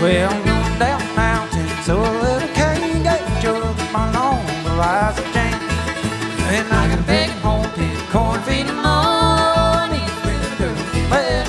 Well, I'm going down the mountain, so a little cane gate jug my long Verizon chain. And I can take it home, pick corn, feed 'em all, and eat with a girl. Well,